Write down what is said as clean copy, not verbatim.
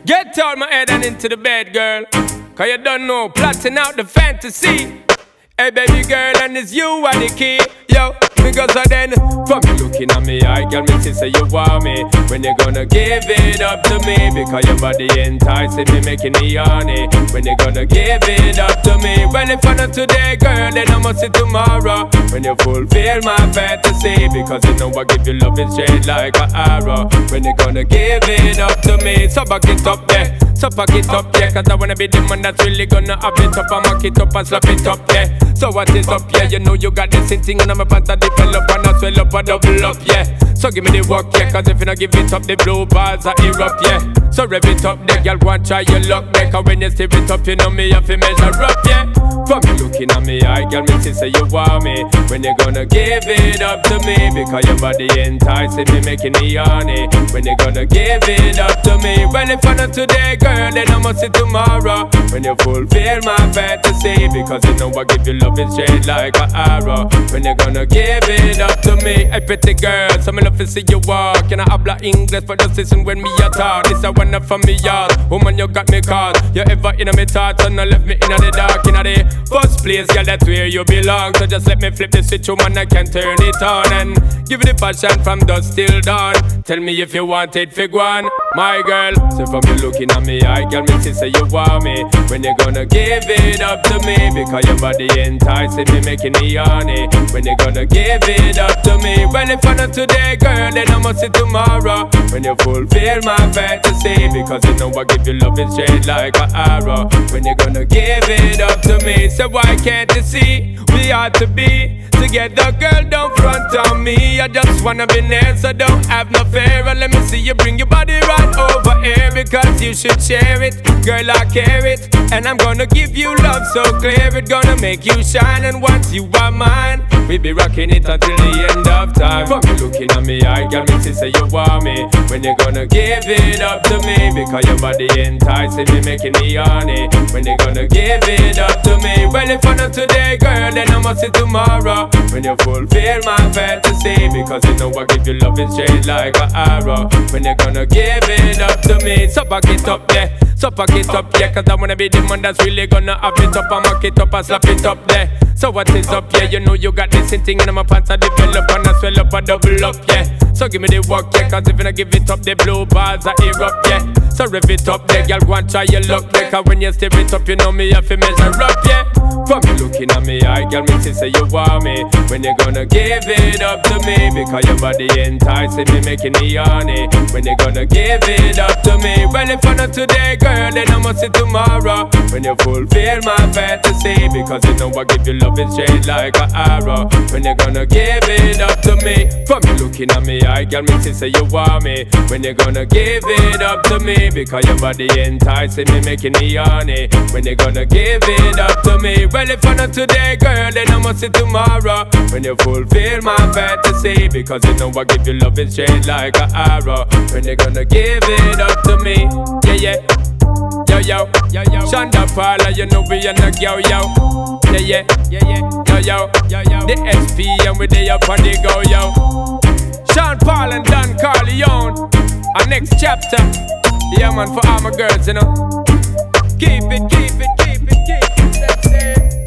Get out my head and into the bed, girl. Cause you don't know, plotting out the fantasy. Hey baby girl, and it's you are the key. Yo, because of then, from you looking at me, I girl, me say you want me. When you gonna give it up to me? Because your body enticing me, making me horny. When you gonna give it up to me? Well, if I not today, girl, then I must see tomorrow. When you fulfill my fantasy, because you know I give you love straight like an arrow. When you gonna give it up to me? So back it up there, so pack it up, yeah. Cause I wanna be the man that's really gonna have it up and mock it up and slap it up, yeah. So what is up, yeah? You know you got this thing and I'm about to develop and I swell up and double up, yeah. So give me the work, yeah. Cause if you not give it up, the blue balls are erupt, yeah. So rev it up, there, girl, go and try your luck, yeah. Cause when you stir it up, you know me have to measure up, yeah. From you looking at me, I girl, me say you want me. When you gonna give it up to me? Because your body enticing me, making me horny. When you gonna give it up to me? Well, if I not today, girl, then I must see tomorrow. When you fulfill my fantasy, because you know I give you love straight like an arrow. When you gonna give it up to me? Hey pretty girl, so me love to see you walk. And I habla English for just listen when me a talk. This a one up from me yard. Woman, you got me caught. You ever in my thoughts and I left me in the dark. In the first place, girl, that's where you belong. So just let me flip the switch, woman, I can turn it on. And give it the passion from dusk till dawn. Tell me if you want it, fig one, my girl. So from you looking at me, I girl, me say you want me. When you gonna give it up to me? Because your body enticing me, making me horny. When you gonna give it up to me? Well, if I not today, girl, then I must see tomorrow. When you fulfill my fantasy, because you know I give you love straight like an arrow. When you gonna give it up to me? So why can't you see we ought to be together, girl? Don't front on me. I just wanna be near, so don't have no fear. And let me see you bring your body right over here, because you should share it, girl. I care it, and I'm gonna give you love so clear. It's gonna make you shine, and once you are mine, we be rocking it until the end of time. From you looking at me, I got me to say you want me. When you gonna give it up to me? Because your body enticing me, making me horny. When you gonna give it up to me? Well, if I not today, girl, then I must see tomorrow. When you fulfill my fantasy, because you know I give you love straight like an arrow. When you gonna give it up to me? So back it up there, so pack it up, yeah. Cause I wanna be the man that's really gonna have it up and mock it up and slap it up there. So what is up, yeah? You know you got this thing and my pants are develop and I swell up and double up, yeah. So give me the work, yeah. Cause if you not give it up, the blue balls are erupt, yeah. So rev it up there, girl, go and try your luck, yeah. Cause when you stir it up, you know me have to measure up, yeah. From you looking at me, I girl, me say you want me. When you gonna give it up to me? Because your body enticing me, making me horny. When you gonna give it up to me? Well, if I not today, girl, then I must see tomorrow. When you fulfill my fantasy, because you know I give you love straight like an arrow. When you gonna give it up to me? From you looking at me, I girl, me say you want me. When you gonna give it up to me? Because your body enticing me, making me horny. When you gonna give it up to me? Well, if I not today, girl, then I must see tomorrow. When you fulfill my fantasy, because you know I give you love straight like an arrow. When you gonna give it up to me? Yeah, yeah. Yo, yo, yo, yo. Shonda Paula, you know we are not yo, yo. Yeah, yeah, yeah, yeah. Yo, yo, yo, yo. The SP and we they up on the go, yo. Sean Paul and Don Corleone. Our next chapter. Yeah, man, for all my girls, you know. Keep it, keep it, keep it, keep it. That's it.